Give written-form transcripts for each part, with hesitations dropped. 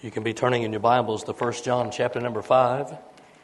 You can be turning in your Bibles to 1 John chapter number 5.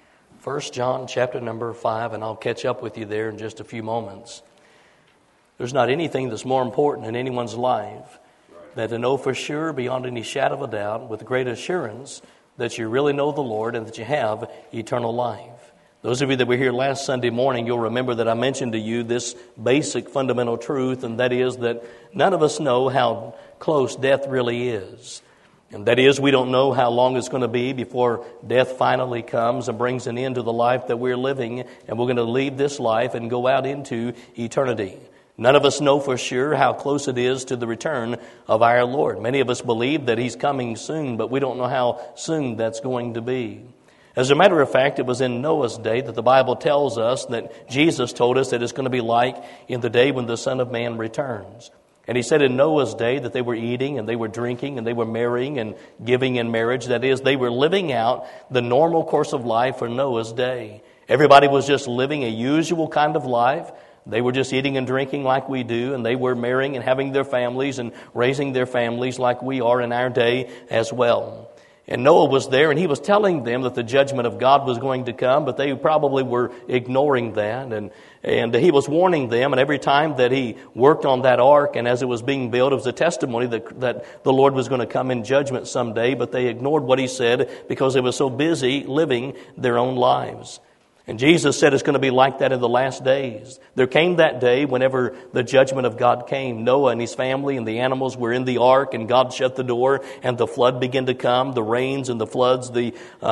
1 John chapter number 5, and I'll catch up with you there in just a few moments. There's not anything that's more important in anyone's life than to know for sure, beyond any shadow of a doubt, with great assurance, that you really know the Lord and that you have eternal life. Those of you that were here last Sunday morning, you'll remember that I mentioned to you this basic fundamental truth, and that is that none of us know how close death really is. And that is, we don't know how long it's going to be before death finally comes and brings an end to the life that we're living, and we're going to leave this life and go out into eternity. None of us know for sure how close it is to the return of our Lord. Many of us believe that He's coming soon, but we don't know how soon that's going to be. As a matter of fact, it was in Noah's day that the Bible tells us that Jesus told us that it's going to be like in the day when the Son of Man returns. And He said in Noah's day that they were eating and they were drinking and they were marrying and giving in marriage. That is, they were living out the normal course of life for Noah's day. Everybody was just living a usual kind of life. They were just eating and drinking like we do, and they were marrying and having their families and raising their families like we are in our day as well. And Noah was there, and he was telling them that the judgment of God was going to come, but they probably were ignoring that. And he was warning them, and every time that he worked on that ark, and as it was being built, it was a testimony that the Lord was going to come in judgment someday, but they ignored what He said because they were so busy living their own lives. And Jesus said it's going to be like that in the last days. There came that day whenever the judgment of God came. Noah and his family and the animals were in the ark, and God shut the door, and the flood began to come. The rains and the floods, the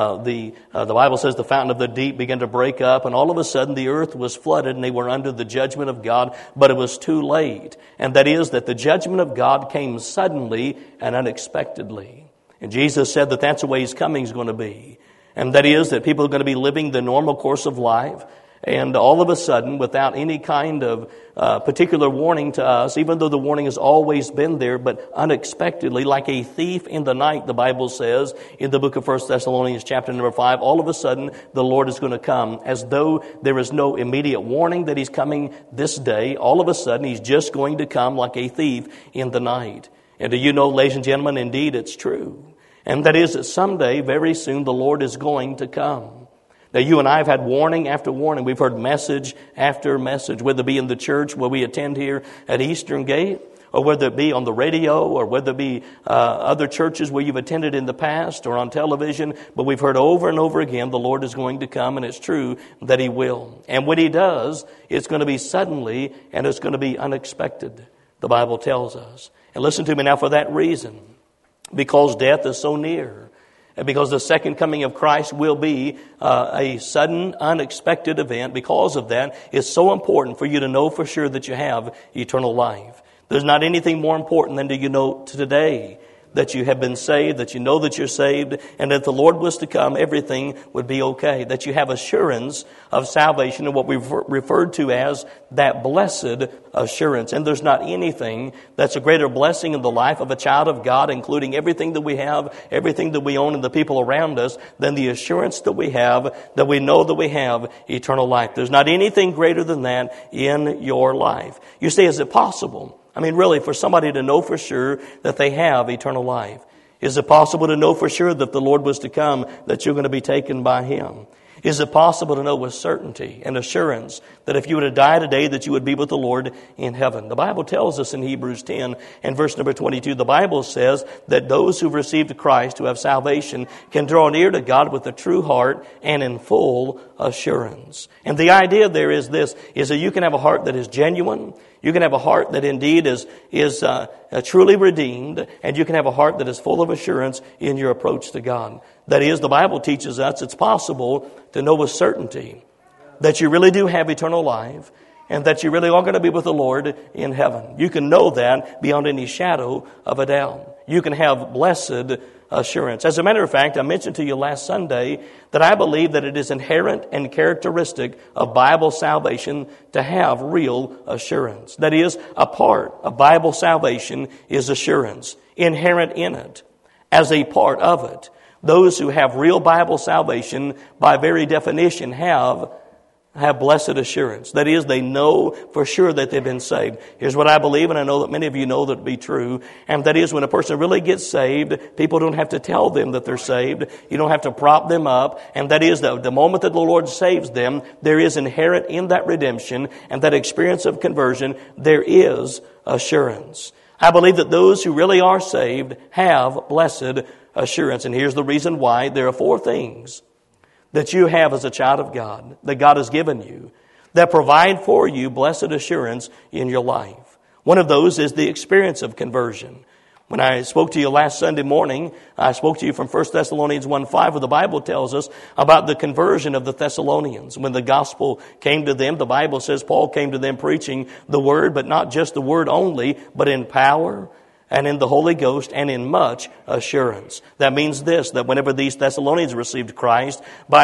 Bible says the fountain of the deep began to break up, and all of a sudden the earth was flooded, and they were under the judgment of God, but it was too late. And that is that the judgment of God came suddenly and unexpectedly. And Jesus said that that's the way His coming is going to be. And that is that people are going to be living the normal course of life, and all of a sudden, without any kind of particular warning to us, even though the warning has always been there, but unexpectedly, like a thief in the night, the Bible says in the book of 1 Thessalonians chapter number 5, all of a sudden the Lord is going to come, as though there is no immediate warning that He's coming this day. All of a sudden He's just going to come like a thief in the night. And do you know, ladies and gentlemen, indeed it's true. And that is that someday, very soon, the Lord is going to come. Now, you and I have had warning after warning. We've heard message after message, whether it be in the church where we attend here at Eastern Gate, or whether it be on the radio, or whether it be other churches where you've attended in the past, or on television. But we've heard over and over again, the Lord is going to come, and it's true that He will. And when He does, it's going to be suddenly, and it's going to be unexpected, the Bible tells us. And listen to me now, for that reason, because death is so near, and because the second coming of Christ will be a sudden, unexpected event, because of that, it's so important for you to know for sure that you have eternal life. There's not anything more important than do you know today that you have been saved, that you know that you're saved, and that if the Lord was to come, everything would be okay. That you have assurance of salvation, and what we've referred to as that blessed assurance. And there's not anything that's a greater blessing in the life of a child of God, including everything that we have, everything that we own, and the people around us, than the assurance that we have, that we know that we have eternal life. There's not anything greater than that in your life. You say, is it possible? I mean, really, for somebody to know for sure that they have eternal life. Is it possible to know for sure that if the Lord was to come, that you're going to be taken by Him? Is it possible to know with certainty and assurance that if you were to die today, that you would be with the Lord in heaven? The Bible tells us in Hebrews 10 and verse number 22, the Bible says that those who've received Christ, who have salvation, can draw near to God with a true heart and in full assurance. And the idea there is this, is that you can have a heart that is genuine. You can have a heart that indeed is truly redeemed, and you can have a heart that is full of assurance in your approach to God. That is, the Bible teaches us it's possible to know with certainty that you really do have eternal life, and that you really are going to be with the Lord in heaven. You can know that beyond any shadow of a doubt. You can have blessed assurance. As a matter of fact, I mentioned to you last Sunday that I believe that it is inherent and characteristic of Bible salvation to have real assurance. That is, a part of Bible salvation is assurance, inherent in it, as a part of it. Those who have real Bible salvation, by very definition, have have blessed assurance. That is, they know for sure that they've been saved. Here's what I believe, and I know that many of you know that to be true, and that is when a person really gets saved, people don't have to tell them that they're saved. You don't have to prop them up, and that is that the moment that the Lord saves them, there is inherent in that redemption and that experience of conversion, there is assurance. I believe that those who really are saved have blessed assurance, and here's the reason why. There are 4 things that you have as a child of God, that God has given you, that provide for you blessed assurance in your life. One of those is the experience of conversion. When I spoke to you last Sunday morning, I spoke to you from 1 Thessalonians 1:5, where the Bible tells us about the conversion of the Thessalonians. When the gospel came to them, the Bible says Paul came to them preaching the word, but not just the word only, but in power and in the Holy Ghost and in much assurance. That means this, that whenever these Thessalonians received Christ,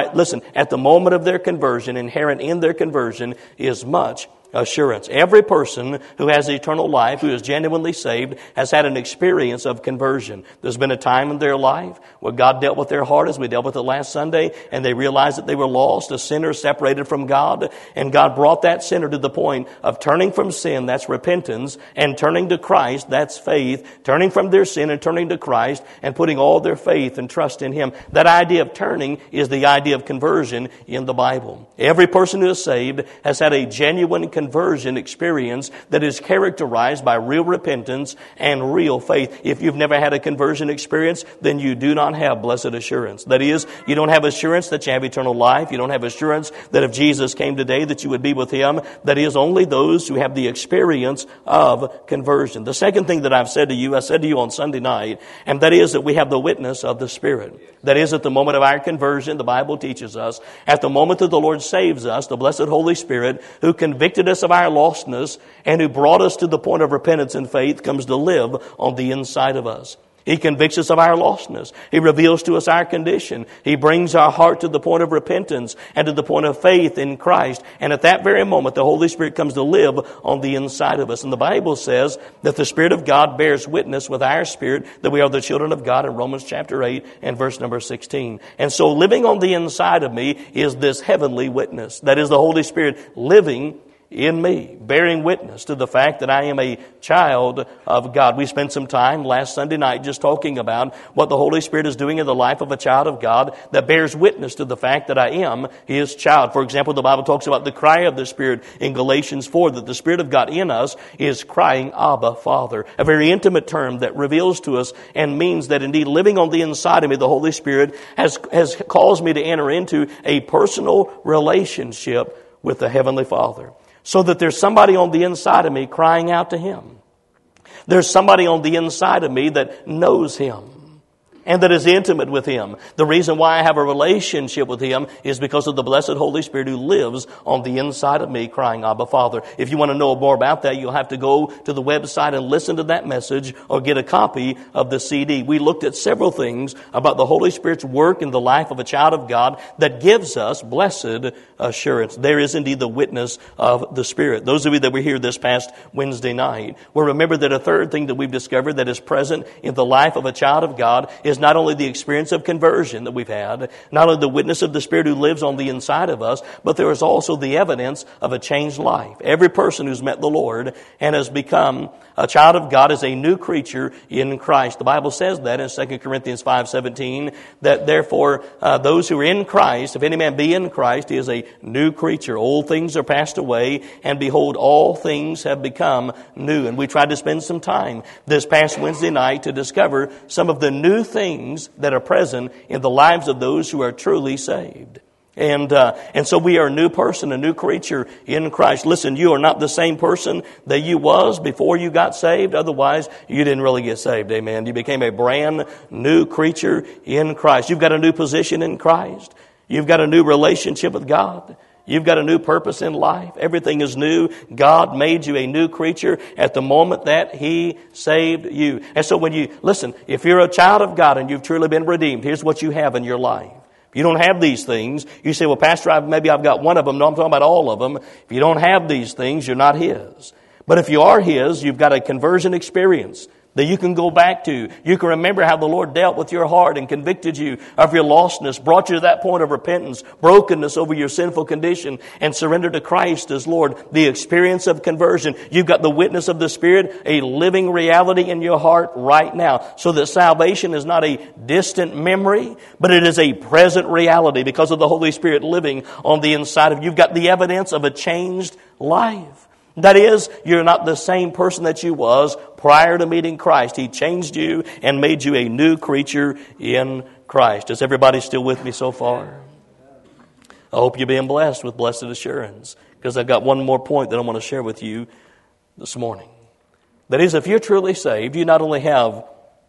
at the moment of their conversion, inherent in their conversion is much assurance. Every person who has eternal life, who is genuinely saved, has had an experience of conversion. There's been a time in their life where God dealt with their heart, as we dealt with it last Sunday, and they realized that they were lost, a sinner separated from God, and God brought that sinner to the point of turning from sin, that's repentance, and turning to Christ, that's faith, turning from their sin and turning to Christ, and putting all their faith and trust in Him. That idea of turning is the idea of conversion in the Bible. Every person who is saved has had a genuine conversion experience that is characterized by real repentance and real faith. If you've never had a conversion experience, then you do not have blessed assurance. That is, you don't have assurance that you have eternal life. You don't have assurance that if Jesus came today that you would be with Him. That is, only those who have the experience of conversion. The second thing that I've said to you, I said to you on Sunday night, and that is that we have the witness of the Spirit. That is, at the moment of our conversion, the Bible teaches us, at the moment that the Lord saves us, the blessed Holy Spirit, who convicted us of our lostness and who brought us to the point of repentance and faith, comes to live on the inside of us. He convicts us of our lostness. He reveals to us our condition. He brings our heart to the point of repentance and to the point of faith in Christ. And at that very moment, the Holy Spirit comes to live on the inside of us. And the Bible says that the Spirit of God bears witness with our spirit that we are the children of God in Romans chapter 8 and verse number 16. And so living on the inside of me is this heavenly witness. That is the Holy Spirit living in me, bearing witness to the fact that I am a child of God. We spent some time last Sunday night just talking about what the Holy Spirit is doing in the life of a child of God that bears witness to the fact that I am His child. For example, the Bible talks about the cry of the Spirit in Galatians 4, that the Spirit of God in us is crying, Abba, Father. A very intimate term that reveals to us and means that indeed living on the inside of me, the Holy Spirit has caused me to enter into a personal relationship with the Heavenly Father. So that there's somebody on the inside of me crying out to Him. There's somebody on the inside of me that knows Him and that is intimate with Him. The reason why I have a relationship with Him is because of the blessed Holy Spirit who lives on the inside of me crying, Abba, Father. If you want to know more about that, you'll have to go to the website and listen to that message or get a copy of the CD. We looked at several things about the Holy Spirit's work in the life of a child of God that gives us blessed assurance. There is indeed the witness of the Spirit. Those of you that were here this past Wednesday night will remember that a third thing that we've discovered that is present in the life of a child of God is not only the experience of conversion that we've had, not only the witness of the Spirit who lives on the inside of us, but there is also the evidence of a changed life. Every person who's met the Lord and has become a child of God is a new creature in Christ. The Bible says that in 2 Corinthians 5:17, that therefore those who are in Christ, if any man be in Christ, he is a new creature. Old things are passed away, and behold, all things have become new. And we tried to spend some time this past Wednesday night to discover some of the new things that are present in the lives of those who are truly saved. And so we are a new person, a new creature in Christ. Listen, you are not the same person that you was before you got saved. Otherwise, you didn't really get saved. Amen. You became a brand new creature in Christ. You've got a new position in Christ. You've got a new relationship with God. You've got a new purpose in life. Everything is new. God made you a new creature at the moment that He saved you. And so when you, listen, if you're a child of God and you've truly been redeemed, here's what you have in your life. If you don't have these things, you say, well, Pastor, maybe I've got one of them. No, I'm talking about all of them. If you don't have these things, you're not His. But if you are His, you've got a conversion experience that you can go back to. You can remember how the Lord dealt with your heart and convicted you of your lostness, brought you to that point of repentance, brokenness over your sinful condition, and surrender to Christ as Lord. The experience of conversion. You've got the witness of the Spirit, a living reality in your heart right now. So that salvation is not a distant memory, but it is a present reality because of the Holy Spirit living on the inside of you. You've got the evidence of a changed life. That is, you're not the same person that you was prior to meeting Christ. He changed you and made you a new creature in Christ. Is everybody still with me so far? I hope you're being blessed with blessed assurance, because I've got one more point that I want to share with you this morning. That is, if you're truly saved, you not only have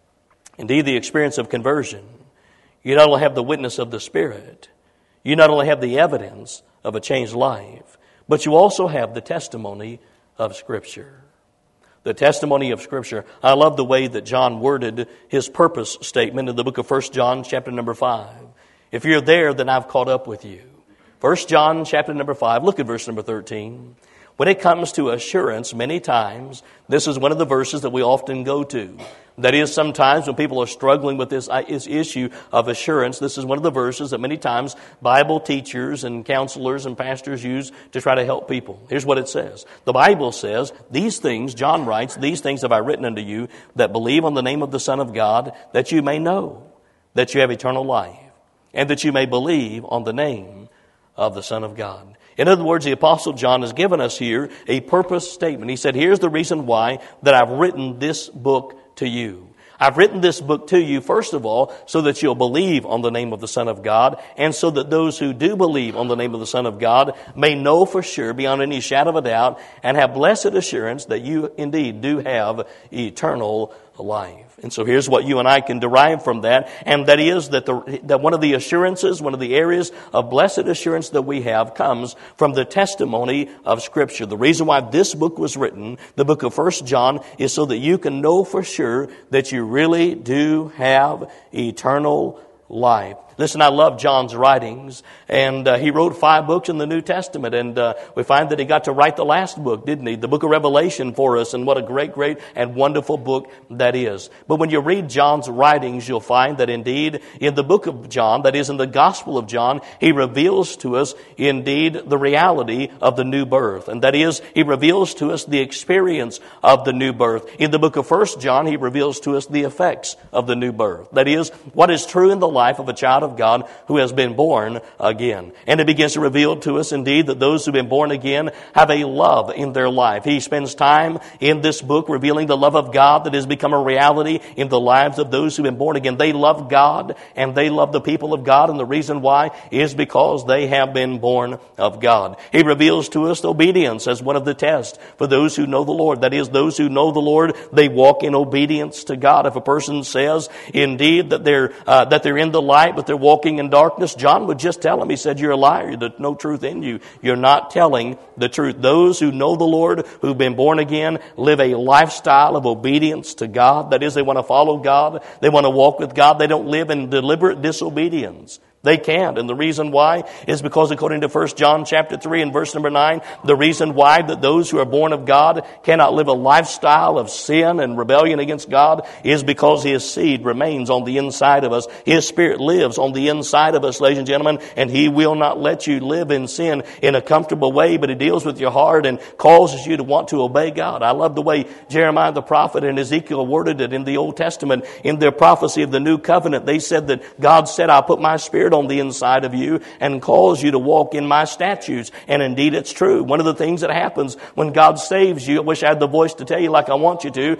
indeed the experience of conversion, you not only have the witness of the Spirit, you not only have the evidence of a changed life, but you also have the testimony of Scripture. The testimony of Scripture. I love the way that John worded his purpose statement in the book of 1 John chapter number 5. If you're there, then I've caught up with you. 1 John chapter number 5, look at verse number 13. When it comes to assurance, many times, this is one of the verses that we often go to. That is, sometimes when people are struggling with this issue of assurance, this is one of the verses that many times Bible teachers and counselors and pastors use to try to help people. Here's what it says. The Bible says, these things, John writes, these things have I written unto you that believe on the name of the Son of God, that you may know that you have eternal life, and that you may believe on the name of the Son of God. In other words, the Apostle John has given us here a purpose statement. He said, here's the reason why that I've written this book to you. I've written this book to you, first of all, so that you'll believe on the name of the Son of God, and so that those who do believe on the name of the Son of God may know for sure, beyond any shadow of a doubt, and have blessed assurance that you indeed do have eternal life. And so here's what you and I can derive from that, and that is that one of the assurances, one of the areas of blessed assurance that we have comes from the testimony of Scripture. The reason why this book was written, the book of 1 John, is so that you can know for sure that you really do have eternal life. Listen, I love John's writings, and he wrote 5 books in the New Testament, and we find that he got to write the last book, didn't he? The book of Revelation for us, and what a great, great, and wonderful book that is. But when you read John's writings, you'll find that indeed in the book of John, that is in the Gospel of John, he reveals to us indeed the reality of the new birth, and that is, he reveals to us the experience of the new birth. In the book of 1 John, he reveals to us the effects of the new birth. That is, what is true in the life of a child of God who has been born again. And it begins to reveal to us indeed that those who've been born again have a love in their life. He spends time in this book revealing the love of God that has become a reality in the lives of those who've been born again. They love God and they love the people of God, and the reason why is because they have been born of God. He reveals to us obedience as one of the tests for those who know the Lord. That is, those who know the Lord, they walk in obedience to God. If a person says indeed that they're in the light but they're walking in darkness, John would just tell him, he said, you're a liar, there's no truth in you. You're not telling the truth. Those who know the Lord, who've been born again, live a lifestyle of obedience to God. That is, they want to follow God. They want to walk with God. They don't live in deliberate disobedience. They can't. And the reason why is because according to 1 John chapter 3 and verse number 9, the reason why that those who are born of God cannot live a lifestyle of sin and rebellion against God is because His seed remains on the inside of us. His Spirit lives on the inside of us, ladies and gentlemen, and He will not let you live in sin in a comfortable way, but He deals with your heart and causes you to want to obey God. I love the way Jeremiah the prophet and Ezekiel worded it in the Old Testament. In their prophecy of the new covenant, they said that God said, I'll put my Spirit on the inside of you and cause you to walk in my statutes. And indeed it's true. One of the things that happens when God saves you, I wish I had the voice to tell you like I want to,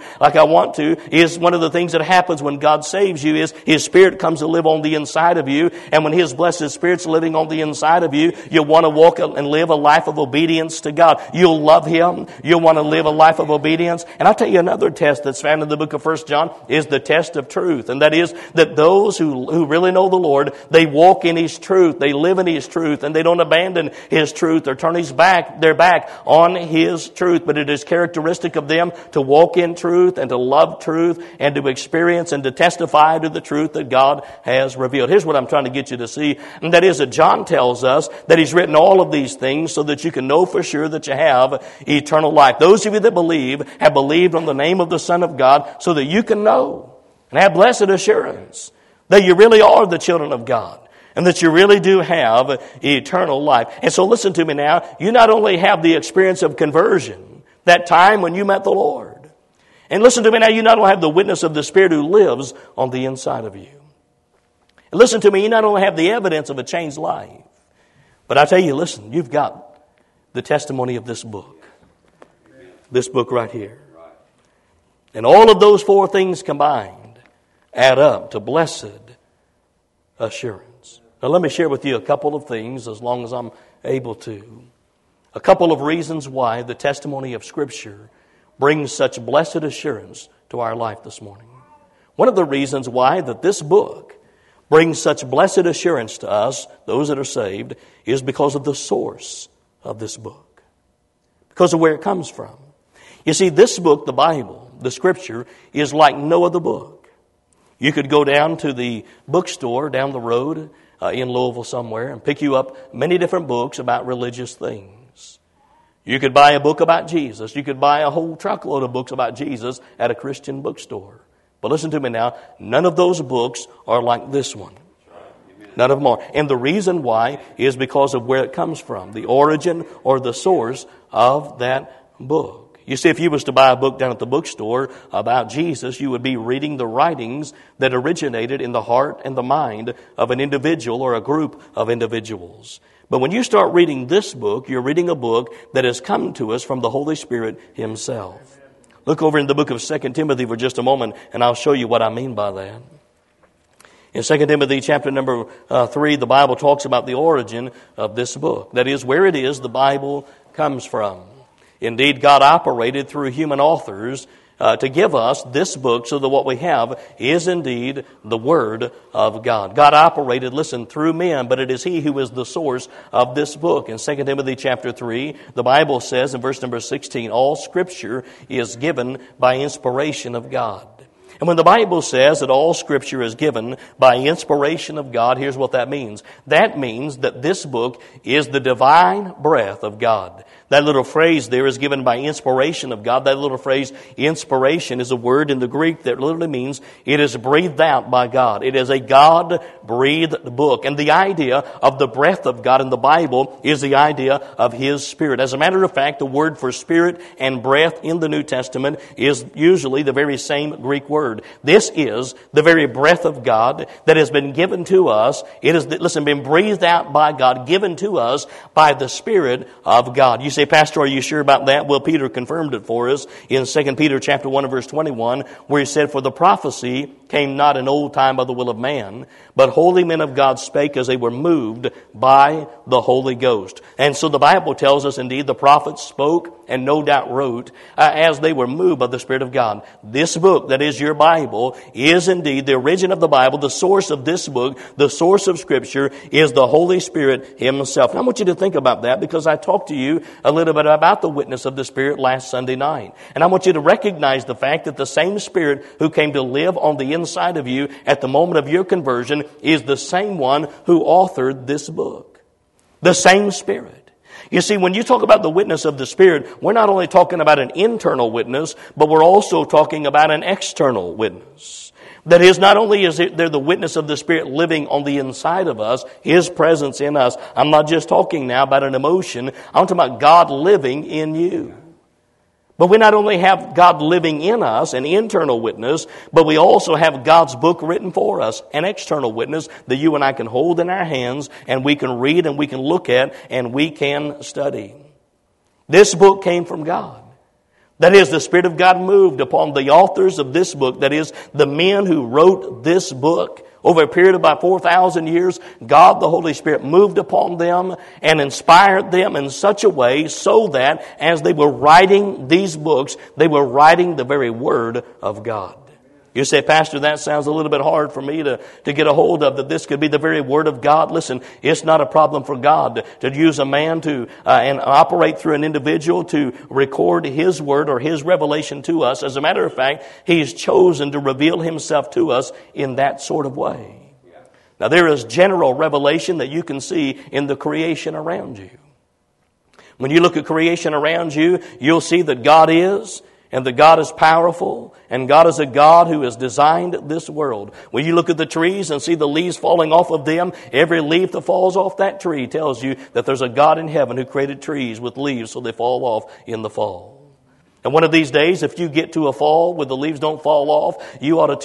is one of the things that happens when God saves you is His Spirit comes to live on the inside of you. And when His blessed Spirit's living on the inside of you, you'll want to walk and live a life of obedience to God. You'll love Him. You'll want to live a life of obedience. And I'll tell you another test that's found in the book of 1 John is the test of truth. And that is that those who really know the Lord, they walk walk in His truth. They live in His truth, and they don't abandon His truth or turn their back on His truth. But it is characteristic of them to walk in truth and to love truth and to experience and to testify to the truth that God has revealed. Here's what I'm trying to get you to see, and that is that John tells us that he's written all of these things so that you can know for sure that you have eternal life. Those of you that believe have believed on the name of the Son of God so that you can know and have blessed assurance that you really are the children of God and that you really do have eternal life. And so listen to me now. You not only have the experience of conversion, that time when you met the Lord. And listen to me now. You not only have the witness of the Spirit who lives on the inside of you. And listen to me. You not only have the evidence of a changed life, but I tell you, listen, you've got the testimony of this book. This book right here. And all of those four things combined add up to blessed assurance. Now let me share with you a couple of things as long as I'm able to. A couple of reasons why the testimony of Scripture brings such blessed assurance to our life this morning. One of the reasons why that this book brings such blessed assurance to us, those that are saved, is because of the source of this book. Because of where it comes from. You see, this book, the Bible, the Scripture, is like no other book. You could go down to the bookstore down the road in Louisville somewhere and pick you up many different books about religious things. You could buy a book about Jesus. You could buy a whole truckload of books about Jesus at a Christian bookstore. But listen to me now, none of those books are like this one. None of them are. And the reason why is because of where it comes from, the origin or the source of that book. You see, if you was to buy a book down at the bookstore about Jesus, you would be reading the writings that originated in the heart and the mind of an individual or a group of individuals. But when you start reading this book, you're reading a book that has come to us from the Holy Spirit Himself. Look over in the book of 2 Timothy for just a moment, and I'll show you what I mean by that. In 2 Timothy chapter number 3, the Bible talks about the origin of this book. That is, where it is the Bible comes from. Indeed, God operated through human authors to give us this book so that what we have is indeed the Word of God. God operated, listen, through men, but it is He who is the source of this book. In 2 Timothy chapter 3, the Bible says in verse number 16, all Scripture is given by inspiration of God. And when the Bible says that all Scripture is given by inspiration of God, here's what that means. That means that this book is the divine breath of God. That little phrase there is given by inspiration of God. That little phrase, inspiration, is a word in the Greek that literally means it is breathed out by God. It is a God-breathed book. And the idea of the breath of God in the Bible is the idea of His Spirit. As a matter of fact, the word for spirit and breath in the New Testament is usually the very same Greek word. This is the very breath of God that has been given to us. It has, listen, been breathed out by God, given to us by the Spirit of God. You say, Pastor, are you sure about that? Well, Peter confirmed it for us in 2 Peter chapter 1 and verse 21, where he said, for the prophecy came not in old time by the will of man, but holy men of God spake as they were moved by the Holy Ghost. And so the Bible tells us, indeed, the prophets spoke and no doubt wrote as they were moved by the Spirit of God. This book, that is your Bible, is indeed the origin of the Bible. The source of this book, the source of Scripture, is the Holy Spirit Himself. And I want you to think about that because I talked to you a little bit about the witness of the Spirit last Sunday night. And I want you to recognize the fact that the same Spirit who came to live on the inside of you at the moment of your conversion is the same one who authored this book. The same Spirit. You see, when you talk about the witness of the Spirit, we're not only talking about an internal witness, but we're also talking about an external witness. That is, not only is there the witness of the Spirit living on the inside of us, His presence in us. I'm not just talking now about an emotion. I'm talking about God living in you. But we not only have God living in us, an internal witness, but we also have God's book written for us, an external witness that you and I can hold in our hands and we can read and we can look at and we can study. This book came from God. That is, the Spirit of God moved upon the authors of this book, that is, the men who wrote this book. Over a period of about 4,000 years, God, the Holy Spirit, moved upon them and inspired them in such a way so that as they were writing these books, they were writing the very Word of God. You say, Pastor, that sounds a little bit hard for me to get a hold of, that this could be the very Word of God. Listen, it's not a problem for God to use a man to and operate through an individual to record His Word or His revelation to us. As a matter of fact, He's chosen to reveal Himself to us in that sort of way. Now, there is general revelation that you can see in the creation around you. When you look at creation around you, you'll see that God is, and that God is powerful, and God is a God who has designed this world. When you look at the trees and see the leaves falling off of them, every leaf that falls off that tree tells you that there's a God in heaven who created trees with leaves so they fall off in the fall. And one of these days, if you get to a fall where the leaves don't fall off, you ought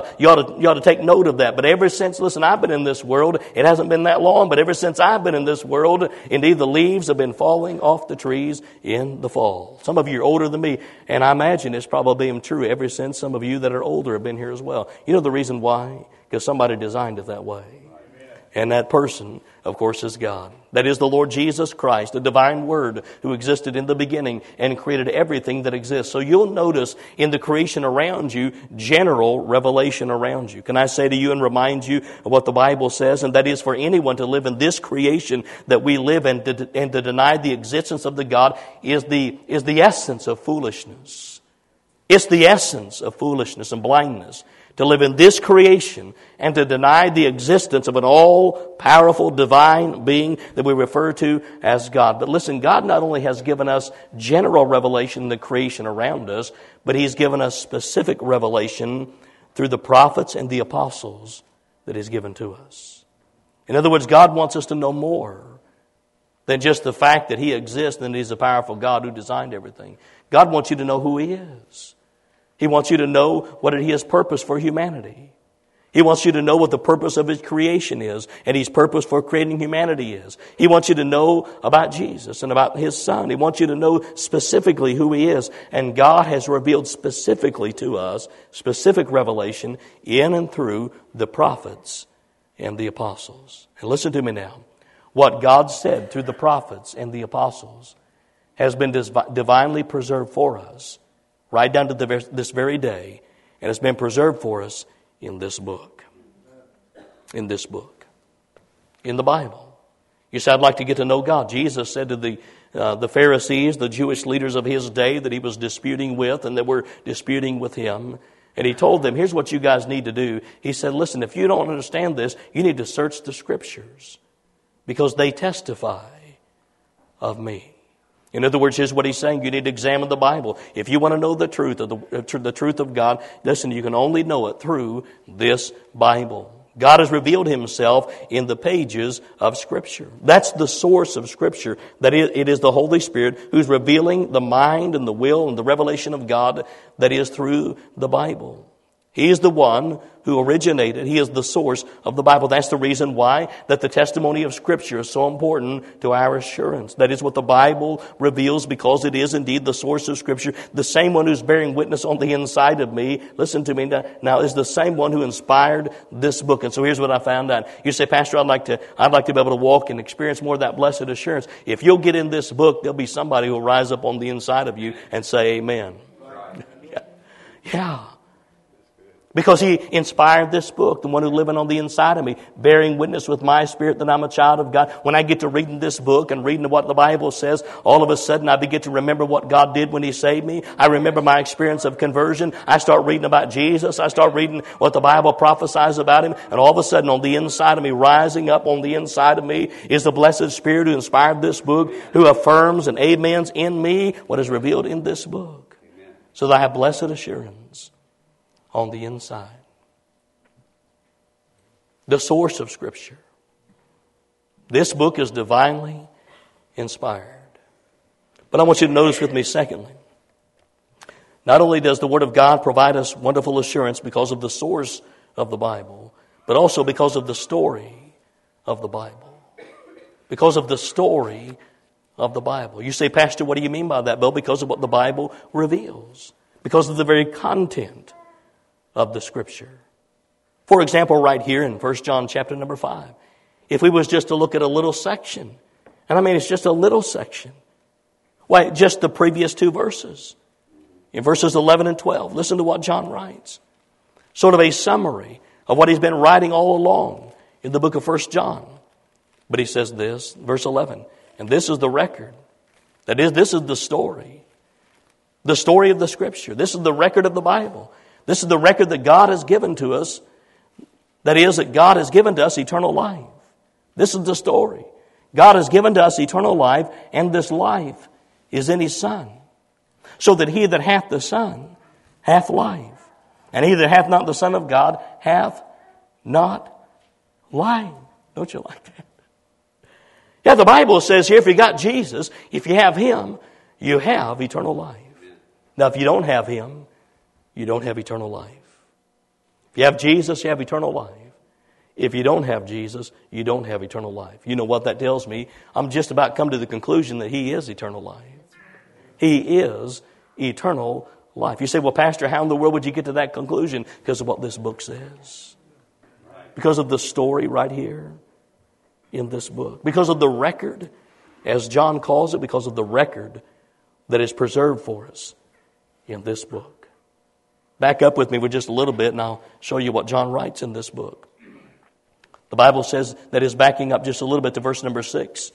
to take note of that. But ever since, listen, I've been in this world, it hasn't been that long, but ever since I've been in this world, indeed the leaves have been falling off the trees in the fall. Some of you are older than me, and I imagine it's probably been true ever since some of you that are older have been here as well. You know the reason why? Because somebody designed it that way. And that person, of course, is God. That is the Lord Jesus Christ, the divine Word who existed in the beginning and created everything that exists. So you'll notice in the creation around you, general revelation around you. Can I say to you and remind you of what the Bible says? And that is for anyone to live in this creation that we live in and to deny the existence of the God is the essence of foolishness. It's the essence of foolishness and blindness. To live in this creation and to deny the existence of an all-powerful divine being that we refer to as God. But listen, God not only has given us general revelation in the creation around us, but He's given us specific revelation through the prophets and the apostles that He's given to us. In other words, God wants us to know more than just the fact that He exists and He's a powerful God who designed everything. God wants you to know who He is. He wants you to know what He has purpose for humanity. He wants you to know what the purpose of His creation is and His purpose for creating humanity is. He wants you to know about Jesus and about His Son. He wants you to know specifically who He is. And God has revealed specifically to us, specific revelation in and through the prophets and the apostles. And listen to me now. What God said through the prophets and the apostles has been divinely preserved for us right down to this very day, and it's been preserved for us in this book. In this book. In the Bible. You say, I'd like to get to know God. Jesus said to the Pharisees, the Jewish leaders of His day that He was disputing with, and that were disputing with Him, and He told them, here's what you guys need to do. He said, listen, if you don't understand this, you need to search the Scriptures, because they testify of me. In other words, here's what He's saying. You need to examine the Bible. If you want to know the truth of the truth of God, listen, you can only know it through this Bible. God has revealed Himself in the pages of Scripture. That's the source of Scripture. That it is the Holy Spirit who's revealing the mind and the will and the revelation of God that is through the Bible. He is the one who originated. He is the source of the Bible. That's the reason why that the testimony of Scripture is so important to our assurance. That is what the Bible reveals, because it is indeed the source of Scripture. The same one who's bearing witness on the inside of me, listen to me now, is the same one who inspired this book. And so here's what I found out. You say, Pastor, I'd like to be able to walk and experience more of that blessed assurance. If you'll get in this book, there'll be somebody who will rise up on the inside of you and say amen. Yeah. Because He inspired this book, the one who's living on the inside of me, bearing witness with my spirit that I'm a child of God. When I get to reading this book and reading what the Bible says, all of a sudden I begin to remember what God did when He saved me. I remember my experience of conversion. I start reading about Jesus. I start reading what the Bible prophesies about Him. And all of a sudden on the inside of me, rising up on the inside of me, is the blessed Spirit who inspired this book, who affirms and amens in me what is revealed in this book. So that I have blessed assurance on the inside. The source of Scripture. This book is divinely inspired. But I want you to notice with me, secondly, not only does the Word of God provide us wonderful assurance because of the source of the Bible, but also because of the story of the Bible. Because of the story of the Bible. You say, Pastor, what do you mean by that? Well, because of what the Bible reveals. Because of the very content of the Scripture. For example, right here in 1 John chapter number 5, if we was just to look at a little section, and I mean it's just a little section, why, just the previous two verses, in verses 11 and 12, listen to what John writes. sort of a summary of what he's been writing all along in the book of 1 John. But he says this, verse 11, and this is the record. That is, this is the story of the Scripture. This is the record of the Bible. This is the record that God has given to us. That is, that God has given to us eternal life. This is the story. God has given to us eternal life, and this life is in His Son. So that he that hath the Son hath life. And he that hath not the Son of God hath not life. Don't you like that? Yeah, the Bible says here, if you got Jesus, if you have Him, you have eternal life. Now, if you don't have Him, you don't have eternal life. If you have Jesus, you have eternal life. If you don't have Jesus, you don't have eternal life. You know what that tells me? I'm just about come to the conclusion that He is eternal life. He is eternal life. You say, well, Pastor, how in the world would you get to that conclusion? Because of what this book says. Because of the story right here in this book. Because of the record, as John calls it, because of the record that is preserved for us in this book. Back up with me for just a little bit and I'll show you what John writes in this book. The Bible says that is backing up just a little bit to verse number 6.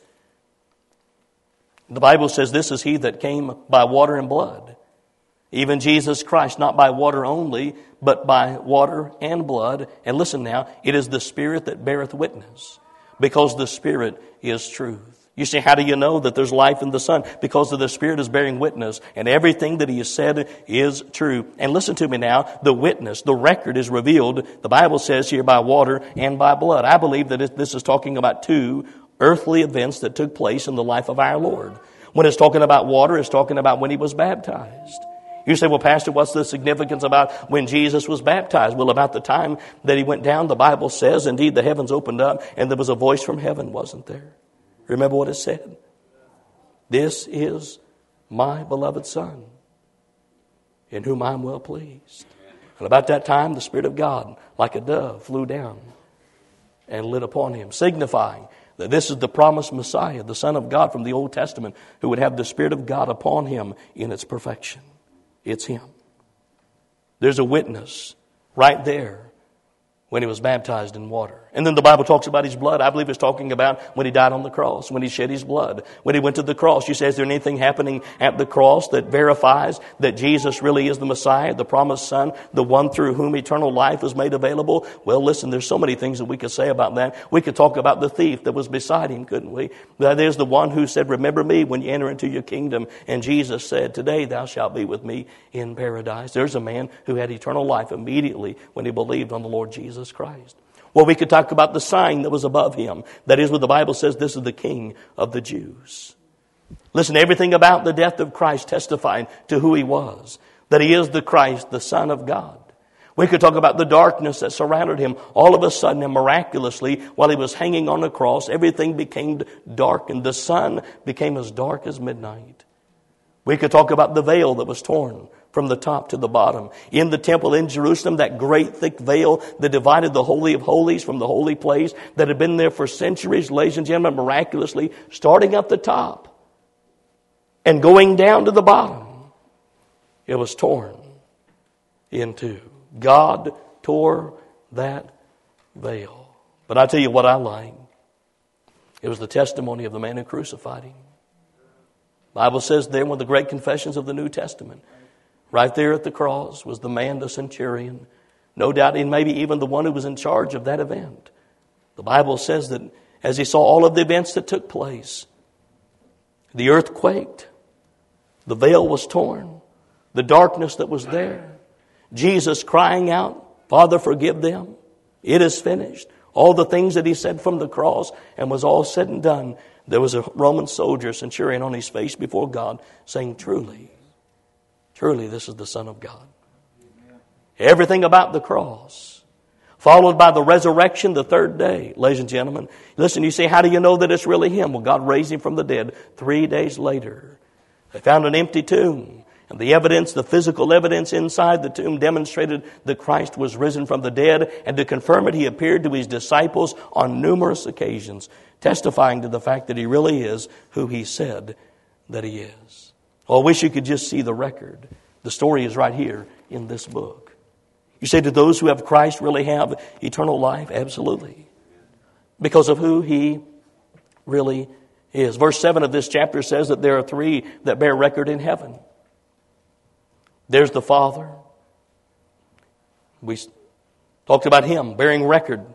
The Bible says this is He that came by water and blood. Even Jesus Christ, not by water only, but by water and blood. And listen now, it is the Spirit that beareth witness, because the Spirit is truth. You say, how do you know that there's life in the Son? Because the Spirit is bearing witness, and everything that He has said is true. And listen to me now, the witness, the record is revealed, the Bible says here, by water and by blood. I believe that this is talking about two earthly events that took place in the life of our Lord. When it's talking about water, it's talking about when He was baptized. You say, well, Pastor, what's the significance about when Jesus was baptized? Well, about the time that He went down, the Bible says, indeed, the heavens opened up, and there was a voice from heaven, wasn't there? Remember what it said? This is my beloved Son, in whom I am well pleased. And about that time, the Spirit of God, like a dove, flew down and lit upon Him, signifying that this is the promised Messiah, the Son of God from the Old Testament, who would have the Spirit of God upon Him in its perfection. It's Him. There's a witness right there when He was baptized in water. And then the Bible talks about His blood. I believe it's talking about when He died on the cross, when He shed His blood, when He went to the cross. You say, is there anything happening at the cross that verifies that Jesus really is the Messiah, the promised Son, the one through whom eternal life is made available? Well, listen, there's so many things that we could say about that. We could talk about the thief that was beside Him, couldn't we? That is the one who said, remember me when you enter into your kingdom. And Jesus said, today thou shalt be with me in paradise. There's a man who had eternal life immediately when he believed on the Lord Jesus Christ. Well, we could talk about the sign that was above Him. That is what the Bible says, this is the King of the Jews. Listen, everything about the death of Christ testified to who He was. That He is the Christ, the Son of God. We could talk about the darkness that surrounded Him. All of a sudden and miraculously, while He was hanging on the cross, everything became dark, and the sun became as dark as midnight. We could talk about the veil that was torn from the top to the bottom. In the temple in Jerusalem, that great thick veil that divided the Holy of Holies from the holy place that had been there for centuries, ladies and gentlemen, miraculously, starting at the top and going down to the bottom, it was torn in two. God tore that veil. But I tell you what I like. It was the testimony of the man who crucified Him. The Bible says there, one of the great confessions of the New Testament, right there at the cross was the man, the centurion, no doubt, and maybe even the one who was in charge of that event. The Bible says that as he saw all of the events that took place, the earth quaked, the veil was torn, the darkness that was there, Jesus crying out, Father, forgive them, it is finished. All the things that He said from the cross, and was all said and done, there was a Roman soldier, centurion, on his face before God, saying, truly, truly, this is the Son of God. Everything about the cross, followed by the resurrection the third day. Ladies and gentlemen, listen, you say, how do you know that it's really Him? Well, God raised Him from the dead 3 days later. They found an empty tomb. And the evidence, the physical evidence inside the tomb demonstrated that Christ was risen from the dead. And to confirm it, He appeared to His disciples on numerous occasions, testifying to the fact that He really is who He said that He is. Oh, I wish you could just see the record. The story is right here in this book. You say, do those who have Christ really have eternal life? Absolutely. Because of who He really is. Verse 7 of this chapter says that there are three that bear record in heaven. There's the Father. We talked about Him bearing record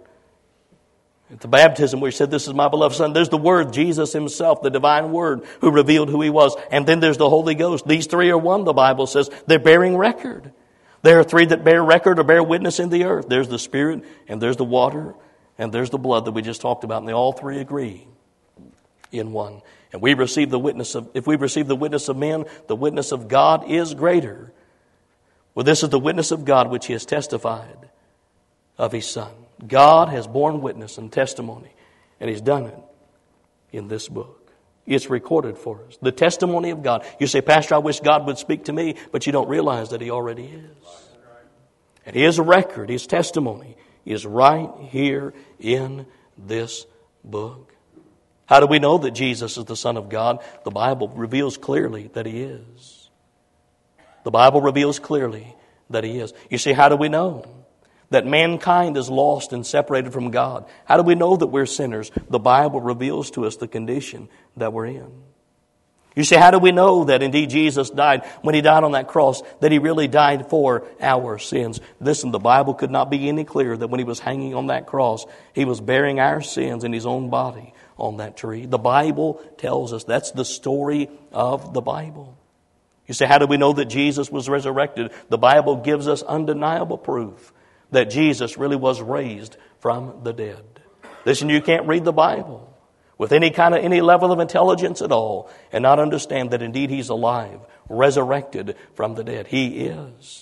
at the baptism where He said, this is my beloved Son. There's the Word, Jesus Himself, the divine Word who revealed who He was. And then there's the Holy Ghost. These three are one, the Bible says. They're bearing record. There are three that bear record or bear witness in the earth. There's the Spirit, and there's the water, and there's the blood that we just talked about. And they all three agree in one. And we receive the witness of, if we receive the witness of men, the witness of God is greater. Well, this is the witness of God which He has testified of His Son. God has borne witness and testimony, and He's done it in this book. It's recorded for us. The testimony of God. You say, Pastor, I wish God would speak to me, but you don't realize that He already is. And His record, His testimony is right here in this book. How do we know that Jesus is the Son of God? The Bible reveals clearly that He is. The Bible reveals clearly that He is. You see, how do we know that mankind is lost and separated from God? How do we know that we're sinners? The Bible reveals to us the condition that we're in. You say, how do we know that indeed Jesus died when He died on that cross, that He really died for our sins? Listen, the Bible could not be any clearer that when He was hanging on that cross, He was bearing our sins in His own body on that tree. The Bible tells us that's the story of the Bible. You say, how do we know that Jesus was resurrected? The Bible gives us undeniable proof that Jesus really was raised from the dead. Listen, you can't read the Bible with any level of intelligence at all and not understand that indeed He's alive, resurrected from the dead. He is.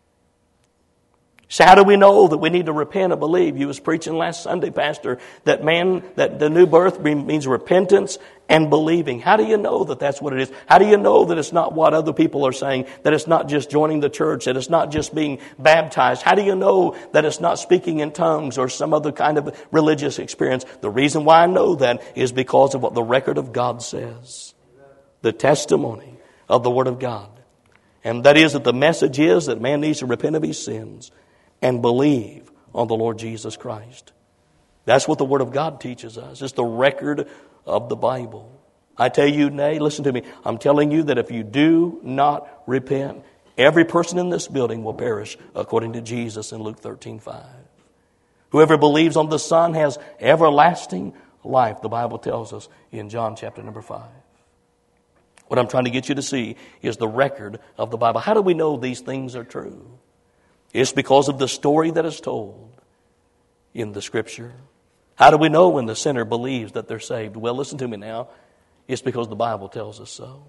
So how do we know that we need to repent and believe? You was preaching last Sunday, Pastor, that the new birth means repentance and believing. How do you know that that's what it is? How do you know that it's not what other people are saying, that it's not just joining the church, that it's not just being baptized? How do you know that it's not speaking in tongues or some other kind of religious experience? The reason why I know that is because of what the record of God says. The testimony of the Word of God. And that is that the message is that man needs to repent of his sins and believe on the Lord Jesus Christ. That's what the Word of God teaches us. It's the record of the Bible. I tell you, nay, listen to me. I'm telling you that if you do not repent, every person in this building will perish, according to Jesus in Luke 13:5. Whoever believes on the Son has everlasting life, the Bible tells us in John chapter number 5. What I'm trying to get you to see is the record of the Bible. How do we know these things are true? It's because of the story that is told in the Scripture. How do we know when the sinner believes that they're saved? Well, listen to me now. It's because the Bible tells us so.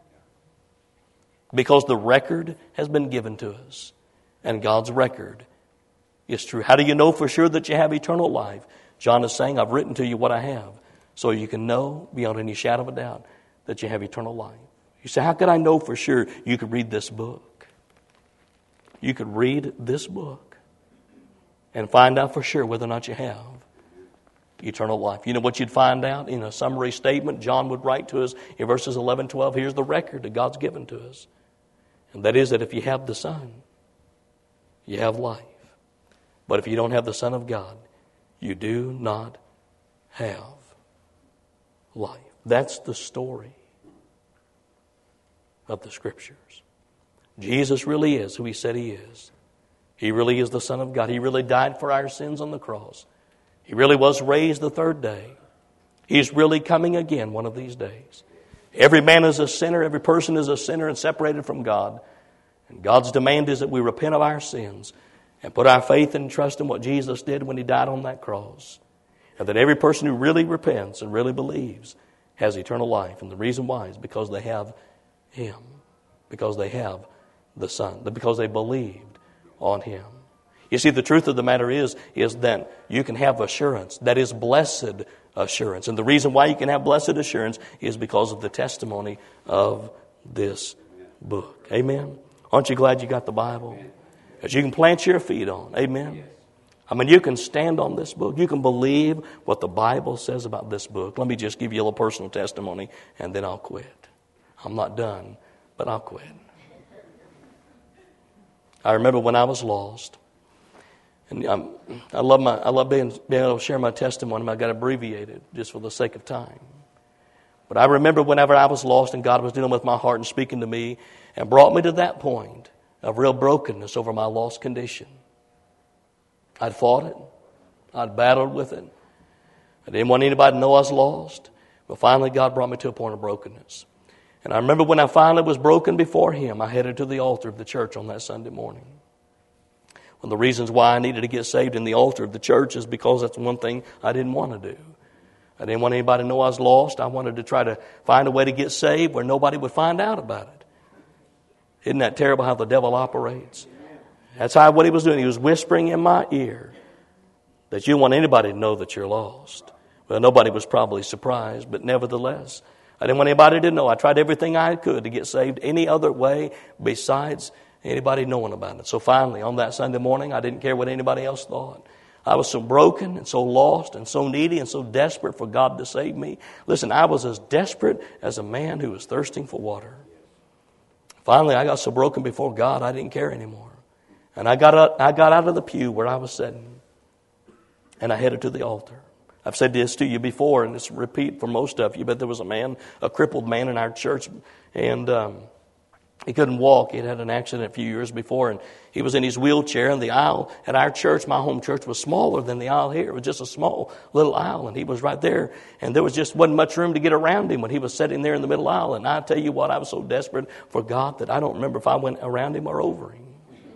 Because the record has been given to us. And God's record is true. How do you know for sure that you have eternal life? John is saying, I've written to you what I have, so you can know beyond any shadow of a doubt that you have eternal life. You say, how could I know for sure? You could read this book. You could read this book and find out for sure whether or not you have eternal life. You know what you'd find out in a summary statement John would write to us in verses 11, 12. Here's the record that God's given to us. And that is that if you have the Son, you have life. But if you don't have the Son of God, you do not have life. That's the story of the Scriptures. Jesus really is who He said He is. He really is the Son of God. He really died for our sins on the cross. He really was raised the third day. He's really coming again one of these days. Every man is a sinner. Every person is a sinner and separated from God. And God's demand is that we repent of our sins and put our faith and trust in what Jesus did when He died on that cross. And that every person who really repents and really believes has eternal life. And the reason why is because they have Him. Because they have the Son. Because they believed on Him. You see, the truth of the matter is that you can have assurance. That is blessed assurance. And the reason why you can have blessed assurance is because of the testimony of this book. Amen? Aren't you glad you got the Bible? That you can plant your feet on. Amen? I mean, you can stand on this book. You can believe what the Bible says about this book. Let me just give you a little personal testimony, and then I'll quit. I'm not done, but I'll quit. I remember when I was lost, And I love being able to share my testimony. I got abbreviated just for the sake of time. But I remember whenever I was lost and God was dealing with my heart and speaking to me and brought me to that point of real brokenness over my lost condition. I'd fought it. I'd battled with it. I didn't want anybody to know I was lost. But finally God brought me to a point of brokenness. And I remember when I finally was broken before Him, I headed to the altar of the church on that Sunday morning. One of the reasons why I needed to get saved in the altar of the church is because that's one thing I didn't want to do. I didn't want anybody to know I was lost. I wanted to try to find a way to get saved where nobody would find out about it. Isn't that terrible how the devil operates? That's what he was doing. He was whispering in my ear that you don't want anybody to know that you're lost. Well, nobody was probably surprised, but nevertheless, I didn't want anybody to know. I tried everything I could to get saved any other way besides anybody knowing about it. So finally, on that Sunday morning, I didn't care what anybody else thought. I was so broken and so lost and so needy and so desperate for God to save me. Listen, I was as desperate as a man who was thirsting for water. Finally, I got so broken before God, I didn't care anymore. And I got out of the pew where I was sitting, and I headed to the altar. I've said this to you before, and it's a repeat for most of you, but there was a crippled man in our church, and he couldn't walk. He had an accident a few years before, and he was in his wheelchair, and the aisle at our church, my home church, was smaller than the aisle here. It was just a small little aisle, and he was right there, and there wasn't much room to get around him when he was sitting there in the middle aisle. And I tell you what, I was so desperate for God that I don't remember if I went around him or over him.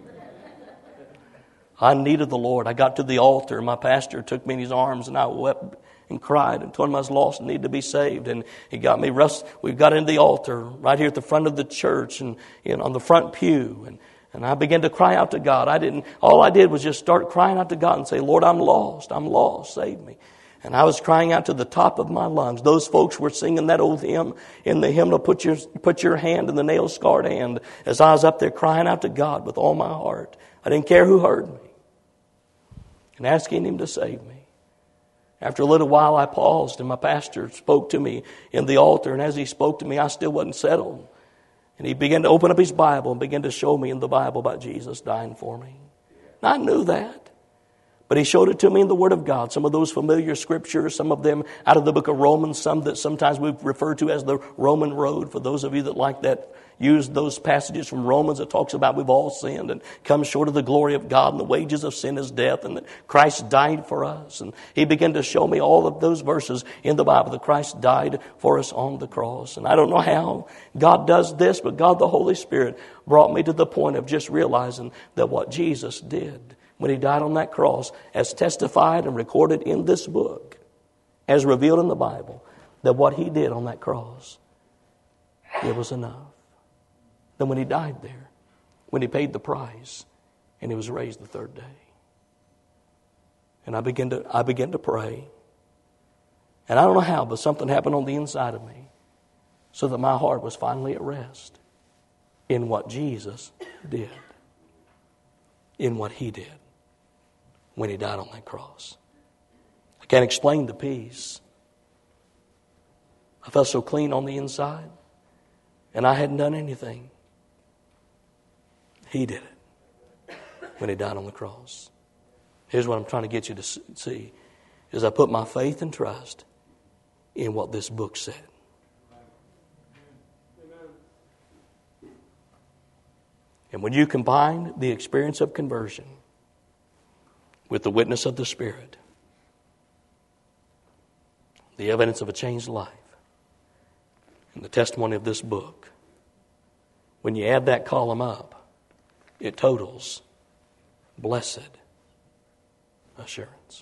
I needed the Lord. I got to the altar. My pastor took me in his arms, and I wept and cried and told him I was lost and needed to be saved. And he got me. We got into the altar right here at the front of the church and on the front pew. And I began to cry out to God. All I did was just start crying out to God and say, Lord, I'm lost, save me. And I was crying out to the top of my lungs. Those folks were singing that old hymn in the hymnal, put your hand in the nail-scarred hand, as I was up there crying out to God with all my heart. I didn't care who heard me. And asking Him to save me. After a little while, I paused, and my pastor spoke to me in the altar. And as he spoke to me, I still wasn't settled. And he began to open up his Bible and began to show me in the Bible about Jesus dying for me. And I knew that. But he showed it to me in the Word of God. Some of those familiar scriptures, some of them out of the book of Romans, some that sometimes we refer to as the Roman road. For those of you that like that, use those passages from Romans that talks about we've all sinned and come short of the glory of God, and the wages of sin is death, and that Christ died for us. And he began to show me all of those verses in the Bible that Christ died for us on the cross. And I don't know how God does this, but God the Holy Spirit brought me to the point of just realizing that what Jesus did when He died on that cross, as testified and recorded in this book, as revealed in the Bible, that what He did on that cross, it was enough. Then when He died there, when He paid the price, and He was raised the third day. And I began to pray. And I don't know how, but something happened on the inside of me so that my heart was finally at rest in what Jesus did, in what He did when He died on that cross. I can't explain the peace. I felt so clean on the inside, and I hadn't done anything. He did it when He died on the cross. Here's what I'm trying to get you to see, is I put my faith and trust in what this book said. And when you combine the experience of conversion with the witness of the Spirit, the evidence of a changed life, and the testimony of this book, when you add that column up, it totals blessed assurance.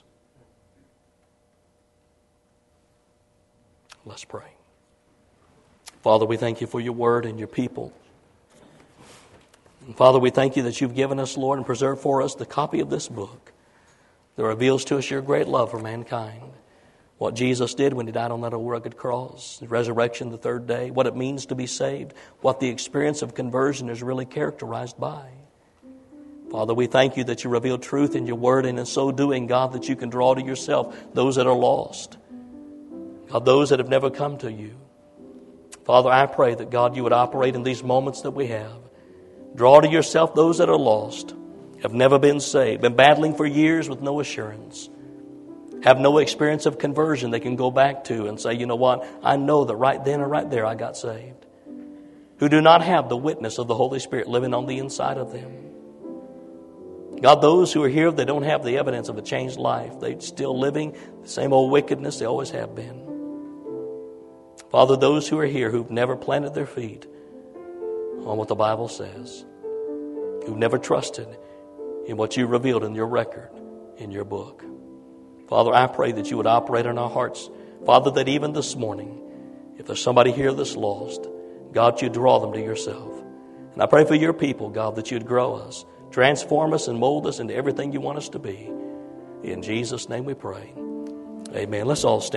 Let's pray. Father, we thank You for Your word and Your people. And Father, we thank You that You've given us, Lord, and preserved for us the copy of this book that reveals to us Your great love for mankind. What Jesus did when He died on that old rugged cross, the resurrection the third day, what it means to be saved, what the experience of conversion is really characterized by. Father, we thank You that You reveal truth in Your word, and in so doing, God, that You can draw to Yourself those that are lost. God, those that have never come to You. Father, I pray that, God, You would operate in these moments that we have. Draw to Yourself those that are lost. have never been saved, been battling for years with no assurance, have no experience of conversion they can go back to and say, you know what, I know that right then or right there I got saved, who do not have the witness of the Holy Spirit living on the inside of them. God, those who are here, they don't have the evidence of a changed life. They're still living the same old wickedness they always have been. Father, those who are here who've never planted their feet on what the Bible says, who've never trusted in what you revealed in your record, in your book. Father, I pray that you would operate in our hearts. Father, that even this morning, if there's somebody here that's lost, God, you'd draw them to yourself. And I pray for your people, God, that you'd grow us, transform us and mold us into everything you want us to be. In Jesus' name we pray. Amen. Let's all stand.